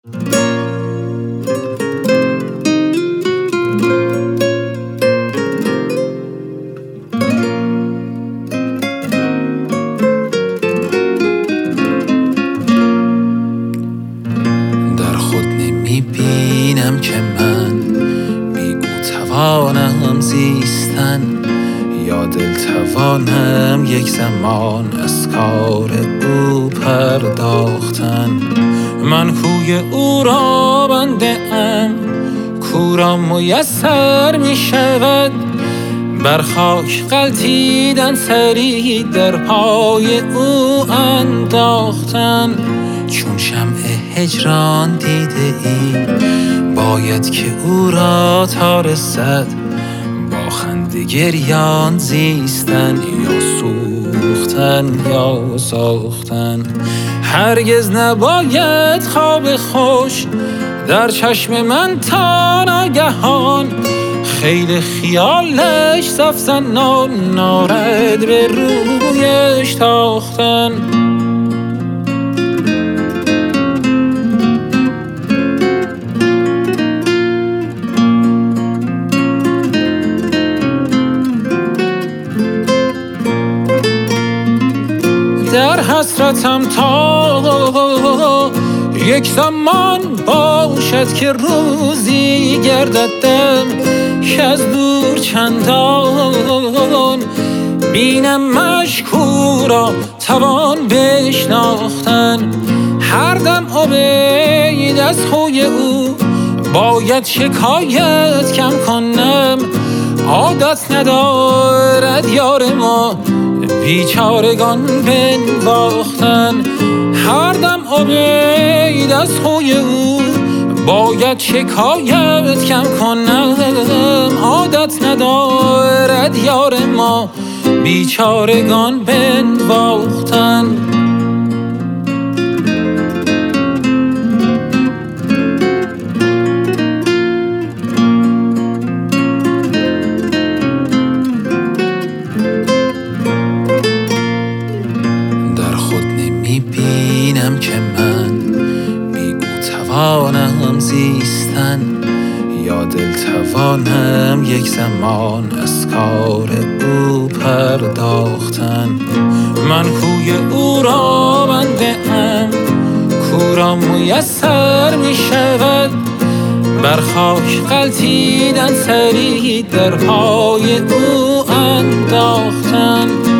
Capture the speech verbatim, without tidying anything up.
در خود نمیبینم که من بی او توانم زیستن، یا دل توانم یک زمان از کار او پرداختن. من کوی او را بنده ام، کو را میسر می شود بر خاک غلتیدن، سری در پای او انداختن. چون شمع هجران دیده ای باید که او را تا رسد، با خنده گریان زیستن یا سوختن یا ساختن. هرگز نباید خواب خوش در چشم من تا ناگهان، خیلی خیالش صف زنان نارد به رویش تاختن. در حسرتم تا یک زمان باشد که روزی گرددم، که از دور چندان بینم مشکورا توان بشناختن. هر دم عبید از خوی او باید شکایت کم کنم، عادت ندارد یار ما بیچارگان بنواختن. هر دم عبید از خوی او باید شکایت کم کنم، عادت ندارد یار ما بیچارگان بنواختن. میبینم که من بی او توانم زیستن، یا دل توانم یک زمان از کار او پرداختن. من کوی او را بنده ام، کو را میسر می شود بر خاک غلتیدن، سری در پای او انداختن.